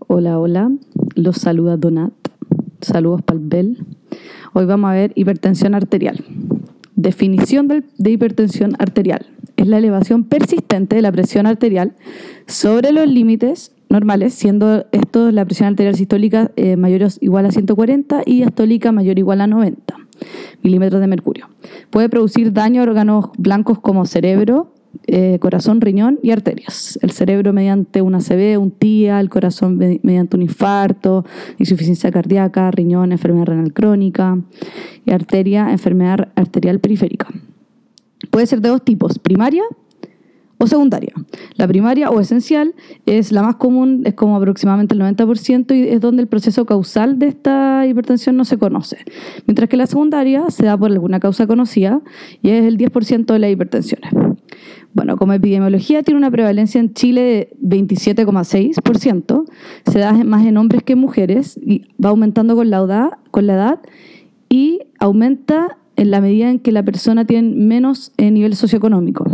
Hola, hola. Los saluda Donat. Saludos Palbel. Hoy vamos a ver hipertensión arterial. Definición de hipertensión arterial. Es la elevación persistente de la presión arterial sobre los límites normales, siendo esto la presión arterial sistólica mayor o igual a 140 y diastólica mayor o igual a 90 milímetros de mercurio. Puede producir daño a órganos blancos como cerebro, corazón, riñón y arterias. El cerebro mediante una ACV, un TIA, el corazón mediante un infarto, insuficiencia cardíaca, riñón, enfermedad renal crónica y arteria, enfermedad arterial periférica. Puede ser de dos tipos, primaria o secundaria. La primaria o esencial es la más común, es como aproximadamente el 90% y es donde el proceso causal de esta hipertensión no se conoce. Mientras que la secundaria se da por alguna causa conocida y es el 10% de las hipertensiones. Bueno, como epidemiología tiene una prevalencia en Chile de 27,6%, se da más en hombres que en mujeres y va aumentando con la edad y aumenta en la medida en que la persona tiene menos nivel socioeconómico.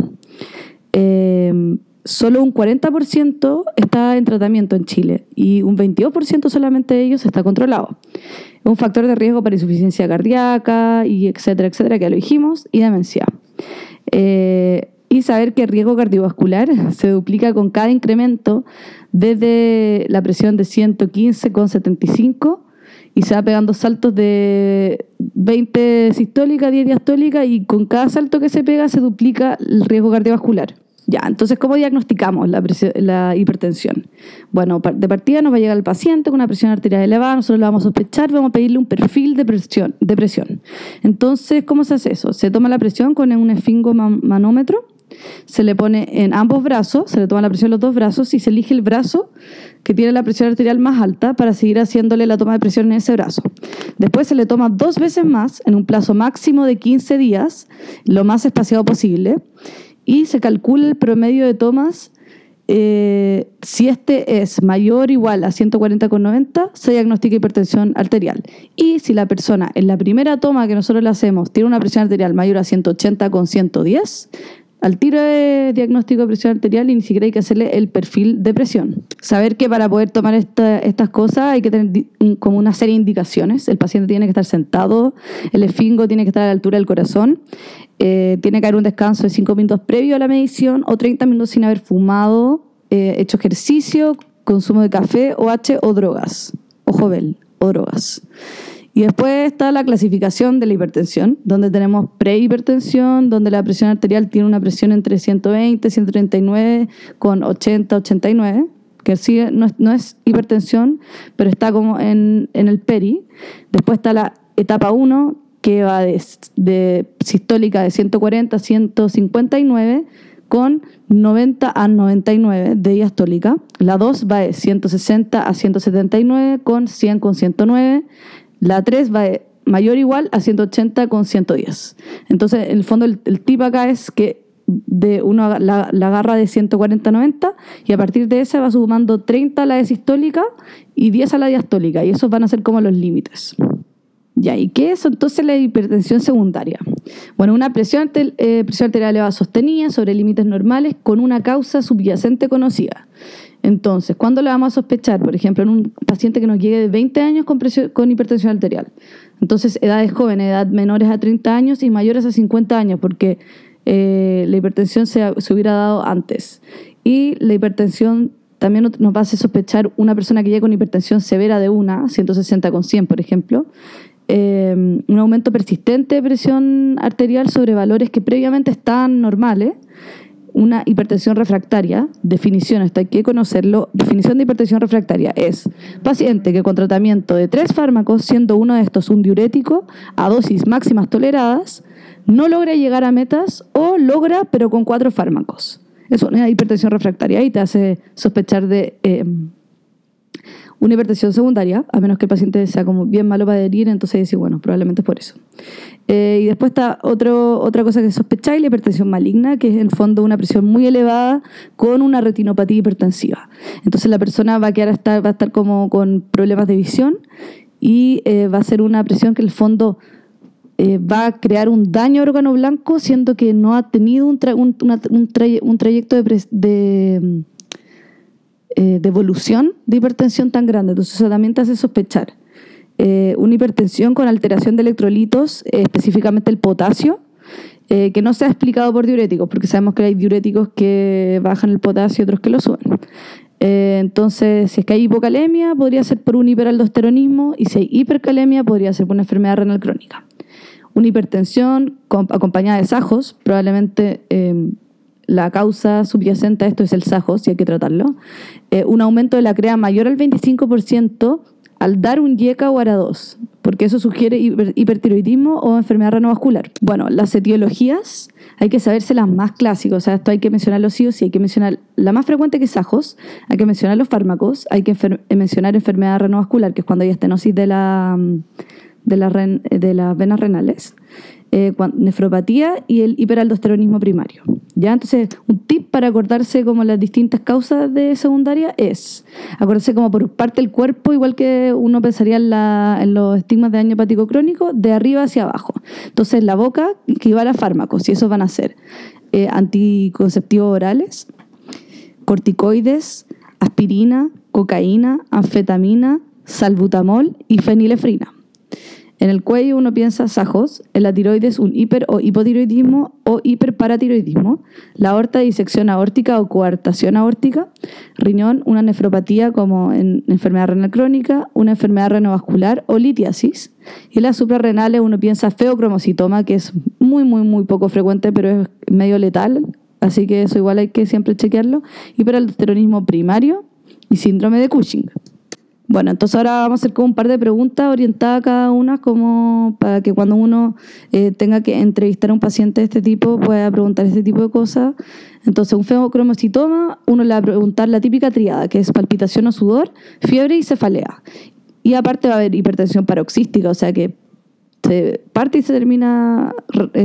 Solo un 40% está en tratamiento en Chile y un 22% solamente de ellos está controlado. Es un factor de riesgo para insuficiencia cardíaca y etcétera, que ya lo dijimos, y demencia. Y saber que el riesgo cardiovascular se duplica con cada incremento desde la presión de 115,75 y se va pegando saltos de 20 sistólica, 10 diastólica y con cada salto que se pega se duplica el riesgo cardiovascular. Ya, entonces, ¿cómo diagnosticamos la hipertensión? Bueno, de partida nos va a llegar el paciente con una presión arterial elevada, nosotros lo vamos a sospechar, vamos a pedirle un perfil de presión. Entonces, ¿cómo se hace eso? Se toma la presión con un esfingomanómetro, se le pone en ambos brazos, se le toma la presión en los dos brazos y se elige el brazo que tiene la presión arterial más alta para seguir haciéndole la toma de presión en ese brazo. Después se le toma 2 veces más en un plazo máximo de 15 días, lo más espaciado posible, y se calcula el promedio de tomas. Si este es mayor o igual a 140,90, se diagnostica hipertensión arterial. Y si la persona en la primera toma que nosotros le hacemos tiene una presión arterial mayor a 180,110, al tiro de diagnóstico de presión arterial y ni siquiera hay que hacerle el perfil de presión. Saber que para poder tomar estas cosas hay que tener como una serie de indicaciones. El paciente tiene que estar sentado, el esfingo tiene que estar a la altura del corazón, tiene que haber un descanso de 5 minutos previo a la medición o 30 minutos sin haber fumado, hecho ejercicio, consumo de café, OH o drogas, o jovel o drogas. Y después está la clasificación de la hipertensión, donde tenemos prehipertensión, donde la presión arterial tiene una presión entre 120, 139 con 80, 89, que sí no es hipertensión, pero está como en el peri. Después está la etapa 1, que va de sistólica de 140 a 159 con 90 a 99 de diastólica. La 2 va de 160 a 179 con 100 con 109. La 3 va de mayor o igual a 180 con 110. Entonces, en el fondo, el tip acá es que uno la agarra de 140 a 90 y a partir de esa va sumando 30 a la de sistólica y 10 a la diastólica. Y esos van a ser como los límites. Ya, ¿y qué es entonces la hipertensión secundaria? Bueno, una presión arterial elevada sostenida sobre límites normales con una causa subyacente conocida. Entonces, ¿cuándo le vamos a sospechar? Por ejemplo, en un paciente que nos llegue de 20 años con hipertensión arterial. Entonces, edades jóvenes, edad menores a 30 años y mayores a 50 años, porque la hipertensión se hubiera dado antes. Y la hipertensión también nos va a hacer sospechar una persona que llega con hipertensión severa de 160 con 100, por ejemplo. Un aumento persistente de presión arterial sobre valores que previamente estaban normales. Una hipertensión refractaria, definición, esto hay que conocerlo. Definición de hipertensión refractaria es paciente que con tratamiento de 3 fármacos, siendo uno de estos un diurético, a dosis máximas toleradas, no logra llegar a metas o logra pero con 4 fármacos. Es una hipertensión refractaria y te hace sospechar de una hipertensión secundaria, a menos que el paciente sea como bien malo para adherir, entonces dice, bueno, probablemente es por eso. Y después está otra cosa que sospecháis, la hipertensión maligna, que es en fondo una presión muy elevada con una retinopatía hipertensiva. Entonces la persona va a estar como con problemas de visión y va a ser una presión que en el fondo va a crear un daño a órgano blanco, siendo que no ha tenido un trayecto de evolución de hipertensión tan grande. Entonces eso también te hace sospechar. Una hipertensión con alteración de electrolitos, específicamente el potasio, que no se ha explicado por diuréticos, porque sabemos que hay diuréticos que bajan el potasio y otros que lo suben. Entonces, si es que hay hipocalemia, podría ser por un hiperaldosteronismo, y si hay hipercalemia, podría ser por una enfermedad renal crónica. Una hipertensión acompañada de SAJOS, probablemente la causa subyacente a esto es el SAJOS y hay que tratarlo. Un aumento de la CREA mayor al 25% al dar un YECA o ARA2, porque eso sugiere hipertiroidismo o enfermedad renovascular. Bueno, las etiologías hay que saberse las más clásicas, o sea, esto hay que mencionarlo sí o sí, hay que mencionar la más frecuente que es SAJOS, hay que mencionar los fármacos, hay que mencionar enfermedad renovascular, que es cuando hay estenosis de las venas renales, nefropatía y el hiperaldosteronismo primario. ¿Ya? Entonces, un tip para acordarse como las distintas causas de secundaria es acordarse como por parte del cuerpo, igual que uno pensaría en los estigmas de daño hepático crónico, de arriba hacia abajo. Entonces, la boca equivale a fármacos, y esos van a ser anticonceptivos orales, corticoides, aspirina, cocaína, anfetamina, salbutamol y fenilefrina. En el cuello uno piensa SAJOS, en la tiroides un hiper o hipotiroidismo o hiperparatiroidismo, la aorta disección aórtica o coartación aórtica, riñón una nefropatía como en enfermedad renal crónica, una enfermedad renovascular o litiasis, y en las suprarrenales uno piensa feocromocitoma, que es muy muy muy poco frecuente pero es medio letal, así que eso igual hay que siempre chequearlo, hiperaldosteronismo primario y síndrome de Cushing. Bueno, entonces ahora vamos a hacer como un par de preguntas orientadas a cada una, como para que cuando uno tenga que entrevistar a un paciente de este tipo pueda preguntar este tipo de cosas. Entonces, un feocromocitoma, uno le va a preguntar la típica tríada, que es palpitación o sudor, fiebre y cefalea. Y aparte va a haber hipertensión paroxística, o sea que se parte y se termina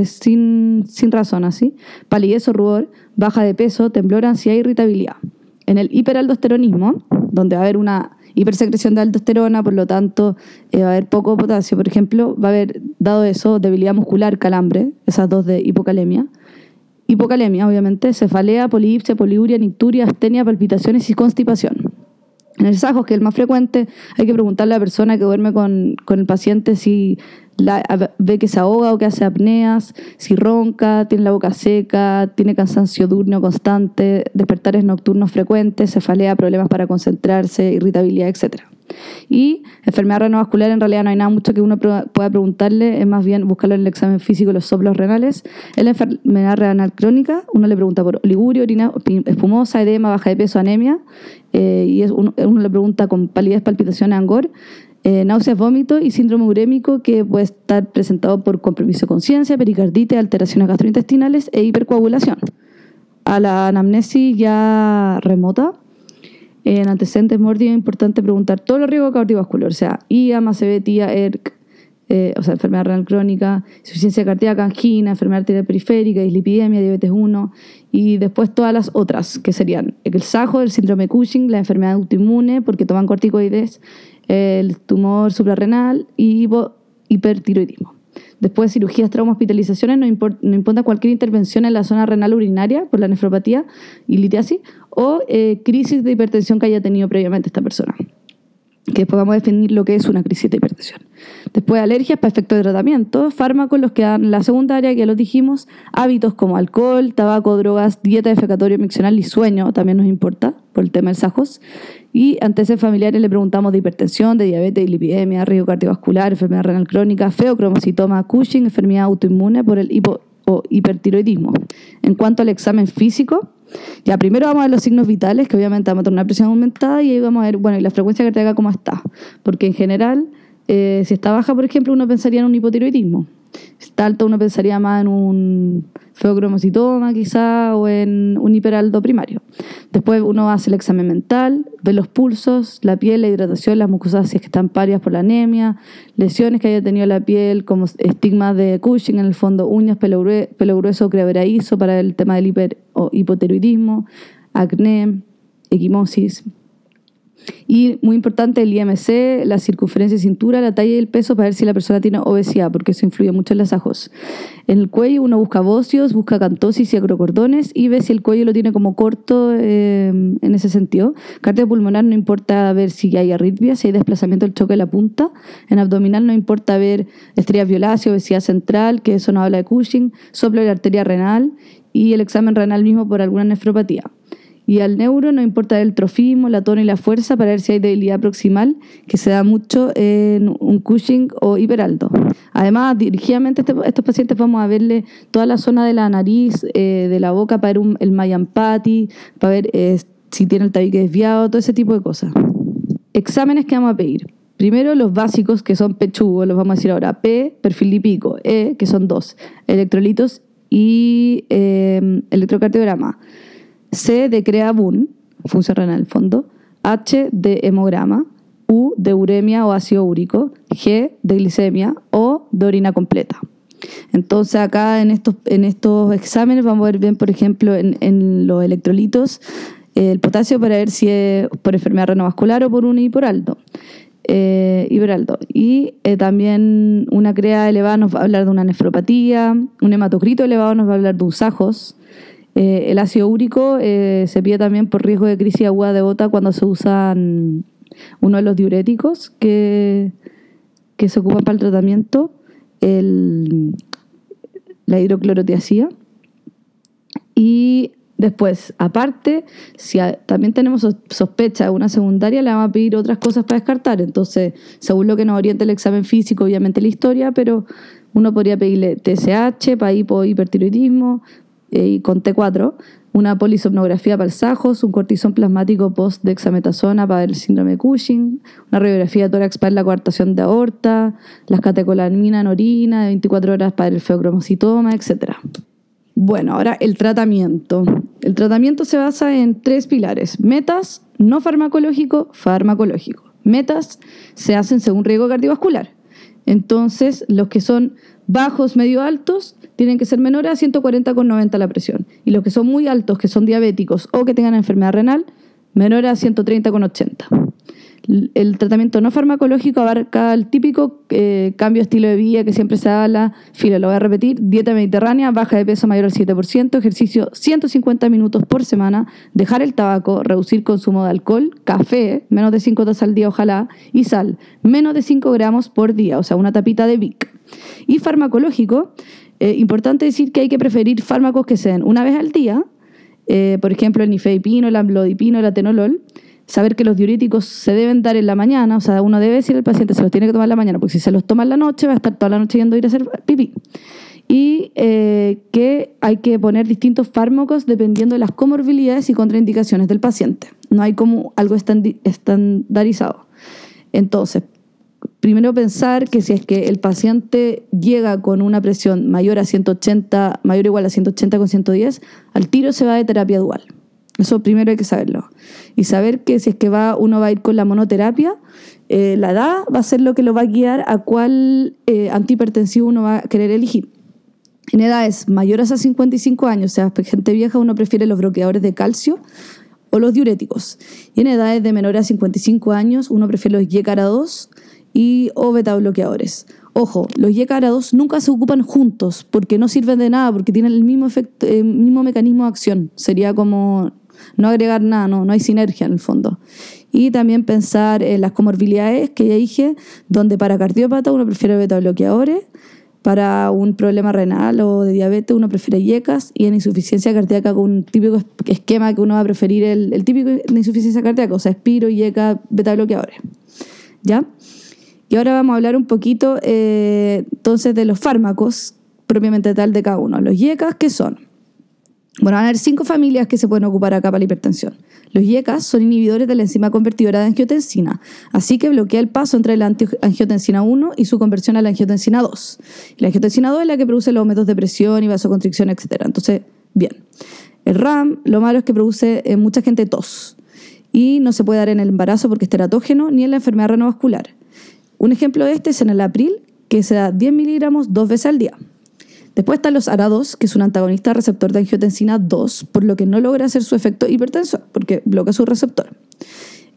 sin razón, así. Palidez o rubor, baja de peso, temblor, ansiedad e irritabilidad. En el hiperaldosteronismo, donde va a haber una hipersecreción de aldosterona, por lo tanto va a haber poco potasio, por ejemplo, va a haber, dado eso, debilidad muscular, calambre, esas dos de hipocalemia, obviamente, cefalea, polidipsia, poliuria, nicturia, astenia, palpitaciones y constipación. En el SAJOS, que es el más frecuente, hay que preguntarle a la persona que duerme con el paciente si ve que se ahoga o que hace apneas, si ronca, tiene la boca seca, tiene cansancio diurno constante, despertares nocturnos frecuentes, cefalea, problemas para concentrarse, irritabilidad, etc. Y enfermedad renovascular, en realidad no hay nada mucho que uno pueda preguntarle, es más bien buscarlo en el examen físico, los soplos renales. En la enfermedad renal crónica, uno le pregunta por oliguria, orina espumosa, edema, baja de peso, anemia, y uno le pregunta con palidez, palpitaciones, angor, náuseas, vómito y síndrome urémico, que puede estar presentado por compromiso de conciencia, pericarditis, alteraciones gastrointestinales e hipercoagulación. A la anamnesis ya remota, en antecedentes mórbidos es importante preguntar todos los riesgos cardiovasculares, o sea, IA, MACV, TIA, ERC, o sea, enfermedad renal crónica, insuficiencia cardíaca, angina, enfermedad arterial periférica, dislipidemia, diabetes 1, y después todas las otras, que serían el SAJO, el síndrome de Cushing, la enfermedad autoinmune, porque toman corticoides, el tumor suprarrenal y hipertiroidismo. Después, cirugías, traumas, hospitalizaciones, no importa cualquier intervención en la zona renal urinaria por la nefropatía y litiasis, o crisis de hipertensión que haya tenido previamente esta persona, que después vamos a definir lo que es una crisis de hipertensión. Después, alergias para efectos de tratamiento, fármacos, los que dan la secundaria, que ya los dijimos, hábitos como alcohol, tabaco, drogas, dieta, defecatorio, miccional y sueño, también nos importa por el tema del SAJOS. Y antecedentes familiares le preguntamos de hipertensión, de diabetes, dislipidemia, riesgo cardiovascular, enfermedad renal crónica, feocromocitoma, Cushing, enfermedad autoinmune por el o hipertiroidismo. En cuanto al examen físico, ya primero vamos a ver los signos vitales, que obviamente vamos a tener una presión aumentada, y ahí vamos a ver, bueno, y la frecuencia cardíaca cómo está. Porque en general, si está baja, por ejemplo, uno pensaría en un hipotiroidismo. Si está alto, uno pensaría más en un feocromocitoma quizá, o en un hiperaldo primario. Después uno hace el examen mental, ve los pulsos, la piel, la hidratación, las mucosas si es que están pálidas por la anemia, lesiones que haya tenido la piel como estigmas de Cushing, en el fondo uñas, pelo grueso, quebradizo para el tema del hiper o hipotiroidismo, acné, equimosis. Y muy importante el IMC, la circunferencia de cintura, la talla y el peso para ver si la persona tiene obesidad, porque eso influye mucho en las AJOS. En el cuello uno busca bocios, busca cantosis y acrocordones y ve si el cuello lo tiene como corto en ese sentido. Cardiopulmonar no importa ver si hay arritmia, si hay desplazamiento del choque de la punta. En abdominal no importa ver estrellas violáceas, obesidad central, que eso no habla de Cushing, soplo de la arteria renal y el examen renal mismo por alguna nefropatía. Y al neuro no importa el trofismo, la tono y la fuerza para ver si hay debilidad proximal, que se da mucho en un Cushing o hiperaldo. Además, dirigidamente a estos pacientes vamos a verle toda la zona de la nariz, de la boca, para ver el Mallampati, para ver si tiene el tabique desviado, todo ese tipo de cosas. Exámenes que vamos a pedir. Primero los básicos, que son pechugo, los vamos a decir ahora. P, perfil lipídico. E, que son 2, electrolitos y electrocardiograma. C de CREA-BUN, función renal en el fondo. H de hemograma. U de uremia o ácido úrico. G de glicemia o de orina completa. Entonces acá en estos exámenes vamos a ver bien, por ejemplo, en los electrolitos, el potasio para ver si es por enfermedad renovascular o por un hiperaldo. Y también una CREA elevada nos va a hablar de una nefropatía. Un hematocrito elevado nos va a hablar de un SAJOS. El ácido úrico se pide también por riesgo de crisis aguda de gota cuando se usan uno de los diuréticos que se ocupan para el tratamiento, la hidroclorotiazida. Y después, aparte, si también tenemos sospecha de una secundaria, le vamos a pedir otras cosas para descartar. Entonces, según lo que nos oriente el examen físico, obviamente la historia, pero uno podría pedirle TSH para hipohipertiroidismo, y con T4, una polisomnografía para el SAJOS, un cortisón plasmático post-dexametasona para el síndrome de Cushing, una radiografía de tórax para la coartación de aorta, las catecolamina en orina de 24 horas para el feocromocitoma, etc. Bueno, ahora el tratamiento. El tratamiento se basa en 3 pilares: metas, no farmacológico, farmacológico. Metas se hacen según riesgo cardiovascular. Entonces, los que son bajos, medio altos, tienen que ser menores a 140/90 la presión. Y los que son muy altos, que son diabéticos o que tengan enfermedad renal, menores a 130/80. El tratamiento no farmacológico abarca el típico cambio de estilo de vida que siempre se habla. Lo voy a repetir: dieta mediterránea, baja de peso mayor al 7%, ejercicio 150 minutos por semana, dejar el tabaco, reducir consumo de alcohol, café, menos de 5 tazas al día ojalá, y sal, menos de 5 gramos por día, o sea, una tapita de Vic. Y farmacológico, importante decir que hay que preferir fármacos que se den una vez al día, por ejemplo el nifedipino, el amlodipino, el atenolol. Saber que los diuréticos se deben dar en la mañana, o sea, uno debe decirle al paciente se los tiene que tomar en la mañana, porque si se los toma en la noche va a estar toda la noche yendo a ir a hacer pipí. Y que hay que poner distintos fármacos dependiendo de las comorbilidades y contraindicaciones del paciente. No hay como algo estandarizado. Entonces, primero pensar que si es que el paciente llega con una presión mayor a 180, mayor o igual a 180/110, al tiro se va de terapia dual. Eso primero hay que saberlo. Y saber que si es que uno va a ir con la monoterapia, la edad va a ser lo que lo va a guiar a cuál antihipertensivo uno va a querer elegir. En edades mayores a 55 años, o sea, gente vieja, uno prefiere los bloqueadores de calcio o los diuréticos. Y en edades de menores a 55 años, uno prefiere los YCARA2 o beta-bloqueadores. Ojo, los YCARA2 nunca se ocupan juntos porque no sirven de nada, porque tienen el mismo efecto, el mismo mecanismo de acción. Sería como no agregar nada, no hay sinergia en el fondo. Y también pensar en las comorbilidades que ya dije, donde para cardiópata uno prefiere beta-bloqueadores, para un problema renal o de diabetes uno prefiere YECAS, y en insuficiencia cardíaca con un típico esquema que uno va a preferir el típico de insuficiencia cardíaca, o sea, Spiro, YECA, beta-bloqueadores. ¿Ya? Y ahora vamos a hablar un poquito entonces de los fármacos propiamente tal de cada uno. Los YECAS, ¿qué son? Bueno, van a haber 5 familias que se pueden ocupar acá para la hipertensión. Los YECAS son inhibidores de la enzima convertidora de angiotensina, así que bloquea el paso entre la angiotensina 1 y su conversión a la angiotensina 2. La angiotensina 2 es la que produce los aumentos de presión y vasoconstricción, etc. Entonces, bien. El RAM, lo malo es que produce en mucha gente tos y no se puede dar en el embarazo porque es teratógeno ni en la enfermedad renovascular. Un ejemplo de este es en el April, que se da 10 miligramos 2 veces al día. Después están los ARA2, que es un antagonista receptor de angiotensina 2, por lo que no logra hacer su efecto hipertensor, porque bloquea su receptor.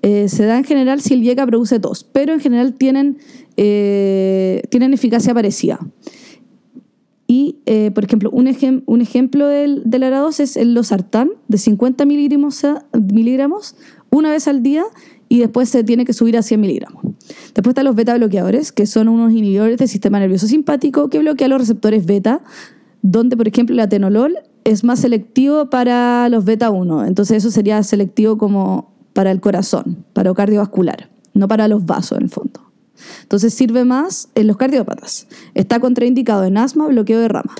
se da en general si el IECA produce tos, pero en general tienen eficacia parecida. Y, por ejemplo, un ejemplo de la ARA2 es el losartán de 50 miligramos una vez al día y después se tiene que subir a 100 miligramos. Después están los beta bloqueadores, que son unos inhibidores del sistema nervioso simpático que bloquean los receptores beta, donde, por ejemplo, el atenolol es más selectivo para los beta 1. Entonces eso sería selectivo como para el corazón, para lo cardiovascular, no para los vasos en el fondo. Entonces sirve más en los cardiópatas. Está contraindicado en asma, bloqueo de rama.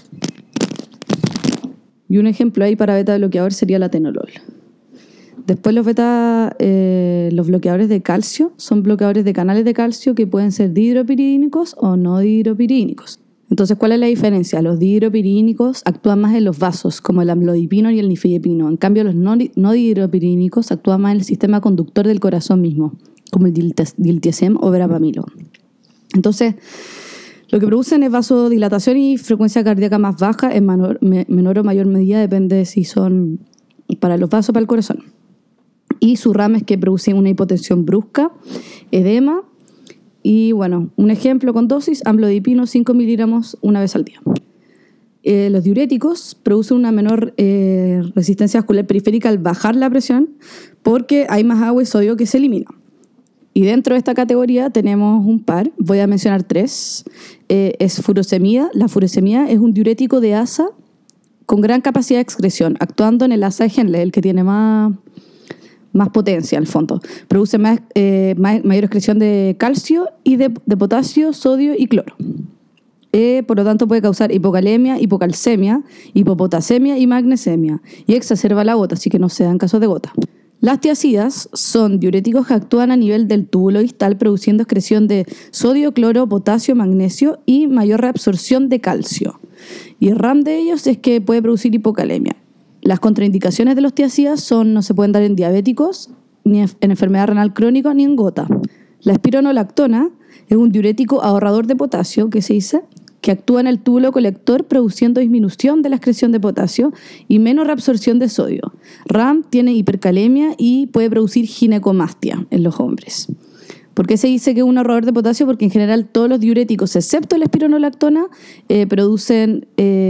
Y un ejemplo ahí para beta bloqueador sería el atenolol. Después los bloqueadores de calcio son bloqueadores de canales de calcio que pueden ser dihidropiridínicos o no dihidropiridínicos. Entonces, ¿cuál es la diferencia? Los dihidropiridínicos actúan más en los vasos, como el amlodipino y el nifedipino. En cambio, los no dihidropiridínicos actúan más en el sistema conductor del corazón mismo, como el diltiazem o verapamilo. Entonces, lo que producen es vasodilatación y frecuencia cardíaca más baja en menor o mayor medida, depende de si son para los vasos o para el corazón. Y su rama es que producen una hipotensión brusca, edema, y bueno, un ejemplo con dosis, amlodipino 5 miligramos una vez al día. Los diuréticos producen una menor resistencia vascular periférica al bajar la presión porque hay más agua y sodio que se elimina. Y dentro de esta categoría tenemos un par, voy a mencionar 3. Es furosemida. La furosemida es un diurético de asa con gran capacidad de excreción, actuando en el asa de Henle, el que tiene más potencia en el fondo. Produce mayor excreción de calcio y de potasio, sodio y cloro. Por lo tanto puede causar hipocalemia, hipocalcemia, hipopotasemia y magnesemia. Y exacerba la gota, así que no se dan casos de gota. Las tiazidas son diuréticos que actúan a nivel del túbulo distal produciendo excreción de sodio, cloro, potasio, magnesio y mayor reabsorción de calcio. Y el RAM de ellos es que puede producir hipocalemia. Las contraindicaciones de los tiazidas no se pueden dar en diabéticos, ni en enfermedad renal crónica, ni en gota. La espironolactona es un diurético ahorrador de potasio, que se dice, que actúa en el túbulo colector produciendo disminución de la excreción de potasio y menos reabsorción de sodio. RAM tiene hipercalemia y puede producir ginecomastia en los hombres. ¿Por qué se dice que es un ahorrador de potasio? Porque en general todos los diuréticos, excepto la espironolactona, producen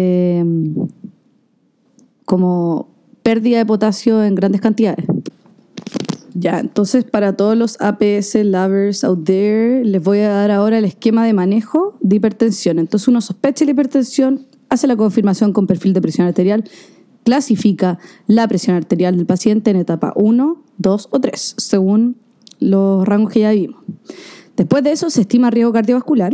como pérdida de potasio en grandes cantidades. Ya, entonces para todos los APS lovers out there, les voy a dar ahora el esquema de manejo de hipertensión. Entonces uno sospecha la hipertensión, hace la confirmación con perfil de presión arterial, clasifica la presión arterial del paciente en etapa 1, 2 o 3, según los rangos que ya vimos. Después de eso se estima riesgo cardiovascular.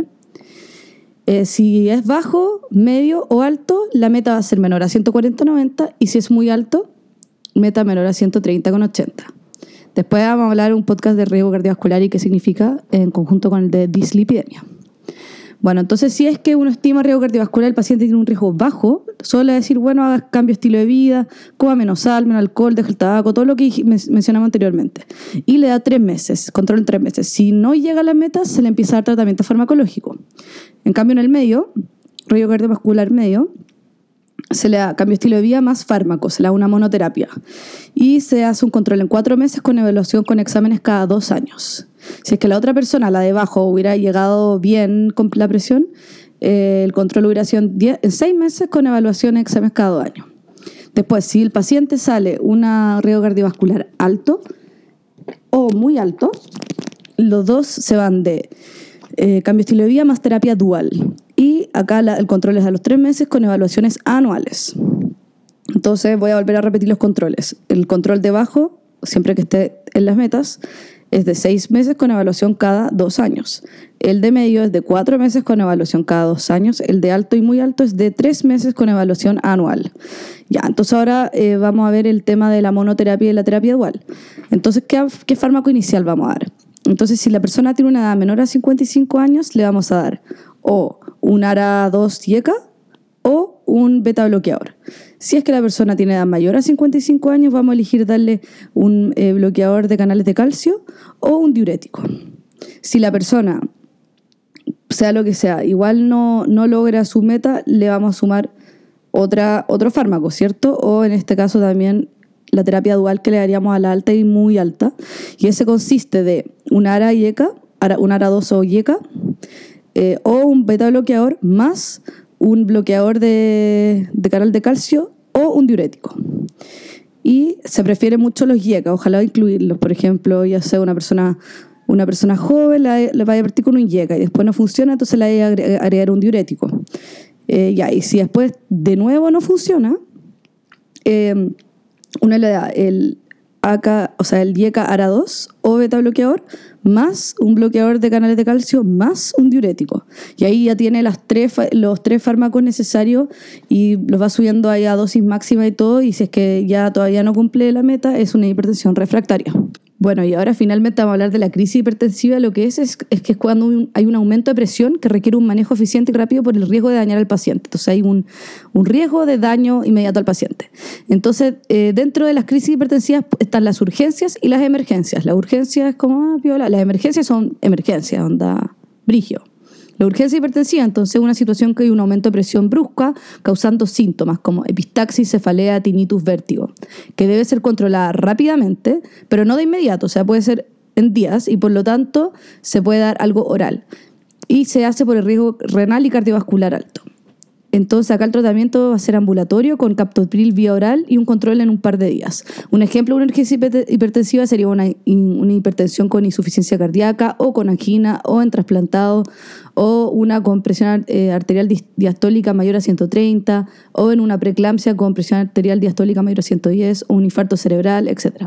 Si es bajo, medio o alto, la meta va a ser menor a 140/90 y si es muy alto, meta menor a 130/80. Después vamos a hablar un podcast de riesgo cardiovascular y qué significa en conjunto con el de dislipidemia. Bueno, entonces si es que uno estima riesgo cardiovascular, el paciente tiene un riesgo bajo, solo decir, bueno, haga cambio de estilo de vida, coma menos sal, menos alcohol, deja el tabaco, todo lo que mencionamos anteriormente. Y le da 3 meses, control en 3 meses. Si no llega a la meta, se le empieza a dar tratamiento farmacológico. En cambio, en el medio, riesgo cardiovascular medio, se le da cambio de estilo de vida más fármacos, se le da una monoterapia. Y se hace un control en 4 meses con evaluación con exámenes cada 2 años. Si es que la otra persona, la de abajo, hubiera llegado bien con la presión, el control hubiera sido en 6 meses con evaluación en exámenes cada 2 años. Después, si el paciente sale un riesgo cardiovascular alto o muy alto, los dos se van de cambio de estilo de vida más terapia dual. Y acá el control es a los 3 meses con evaluaciones anuales. Entonces voy a volver a repetir los controles. El control de bajo, siempre que esté en las metas, es de 6 meses con evaluación cada 2 años. El de medio es de 4 meses con evaluación cada 2 años. El de alto y muy alto es de 3 meses con evaluación anual. Ya, entonces ahora vamos a ver el tema de la monoterapia y la terapia dual. Entonces, ¿qué fármaco inicial vamos a dar? Entonces, si la persona tiene una edad menor a 55 años, le vamos a dar o un ARA2 IECA o un beta bloqueador. Si es que la persona tiene edad mayor a 55 años, vamos a elegir darle un bloqueador de canales de calcio o un diurético. Si la persona, sea lo que sea, igual no logra su meta, le vamos a sumar otro fármaco, ¿cierto? O en este caso también la terapia dual que le daríamos a la alta y muy alta. Y ese consiste de un ARA y ECA, un ARA2 o IECA, o un beta bloqueador más un bloqueador de canal de calcio o un diurético. Y se prefiere mucho los IECA, ojalá incluirlos. Por ejemplo, ya sea una persona joven, le vaya a partir con un IECA y después no funciona, entonces le vaya a agregar un diurético. Y si después de nuevo no funciona, uno le da el ACA, o sea, el IECA ARA2 o beta bloqueador más un bloqueador de canales de calcio más un diurético. Y ahí ya tiene los tres fármacos necesarios y los va subiendo ahí a dosis máxima y todo, y si es que ya todavía no cumple la meta, es una hipertensión refractaria. Bueno, y ahora finalmente vamos a hablar de la crisis hipertensiva. Lo que es que es cuando hay un aumento de presión que requiere un manejo eficiente y rápido por el riesgo de dañar al paciente. Entonces hay un riesgo de daño inmediato al paciente. Entonces, dentro de las crisis hipertensivas están las urgencias y las emergencias. Las urgencias, como piola, las emergencias son emergencias, onda brigio. La urgencia hipertensiva, entonces, es una situación que hay un aumento de presión brusca causando síntomas como epistaxis, cefalea, tinnitus, vértigo, que debe ser controlada rápidamente, pero no de inmediato, o sea, puede ser en días y por lo tanto se puede dar algo oral. Y se hace por el riesgo renal y cardiovascular alto. Entonces acá el tratamiento va a ser ambulatorio con captopril vía oral y un control en un par de días. Un ejemplo de una urgencia hipertensiva sería una hipertensión con insuficiencia cardíaca o con angina o en trasplantado, o una con presión arterial diastólica mayor a 130, o en una preeclampsia con presión arterial diastólica mayor a 110, o un infarto cerebral, etc.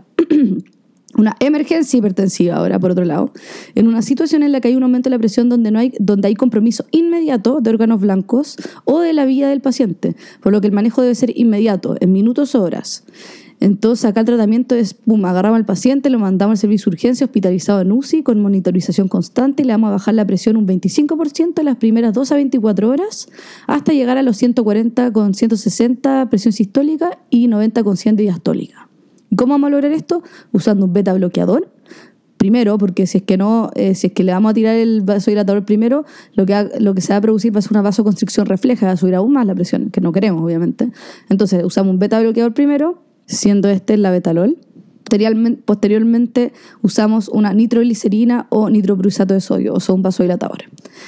Una emergencia hipertensiva, ahora por otro lado, en una situación en la que hay un aumento de la presión donde hay compromiso inmediato de órganos blancos o de la vida del paciente, por lo que el manejo debe ser inmediato, en minutos o horas. Entonces acá el tratamiento es, agarramos al paciente, lo mandamos al servicio de urgencia hospitalizado en UCI con monitorización constante y le vamos a bajar la presión un 25% en las primeras 2 a 24 horas hasta llegar a los 140 con 160 presión sistólica y 90 con 100 de diastólica. ¿Y cómo vamos a lograr esto? Usando un beta bloqueador. Primero, porque si es que le vamos a tirar el vasodilatador primero, lo que se va a producir va a ser una vasoconstricción refleja, va a subir aún más la presión, que no queremos, obviamente. Entonces, usamos un beta bloqueador primero, siendo este el labetalol. Posteriormente, usamos una nitroglicerina o nitroprusato de sodio, o sea, un vasodilatador.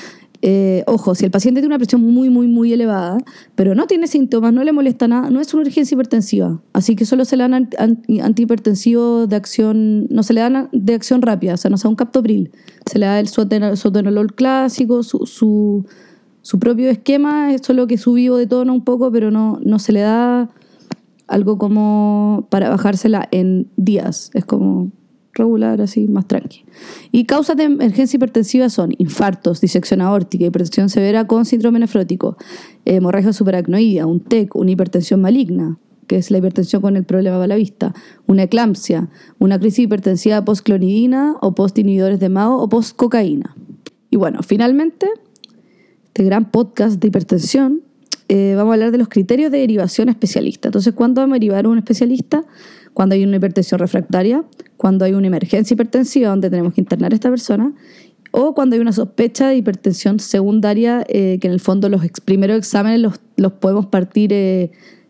Ojo, si el paciente tiene una presión muy, muy, muy elevada, pero no tiene síntomas, no le molesta nada, no es una urgencia hipertensiva. Así que solo se le dan antihipertensivos de acción, no se le dan de acción rápida, o sea, no se da un captopril. Se le da el sotenolol clásico, su propio esquema, es solo que subió de tono un poco, pero no se le da algo como para bajársela en días. Es como regular, así, más tranqui. Y causas de emergencia hipertensiva son infartos, disección aórtica, hipertensión severa con síndrome nefrótico, hemorragia subaracnoidea, un TEC, una hipertensión maligna, que es la hipertensión con el problema para la vista, una eclampsia, una crisis hipertensiva post-clonidina o post-inhibidores de MAO o post-cocaína. Y bueno, finalmente, este gran podcast de hipertensión, vamos a hablar de los criterios de derivación especialista. Entonces, ¿cuándo vamos a derivar a un especialista? Cuando hay una hipertensión refractaria, cuando hay una emergencia hipertensiva donde tenemos que internar a esta persona, o cuando hay una sospecha de hipertensión secundaria, que en el fondo los primeros exámenes los podemos partir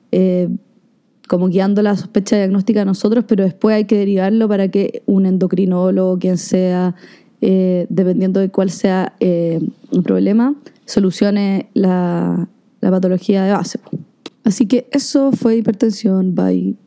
como guiando la sospecha diagnóstica a nosotros, pero después hay que derivarlo para que un endocrinólogo, quien sea, dependiendo de cuál sea el problema, solucione la patología de base. Así que eso fue hipertensión. Bye.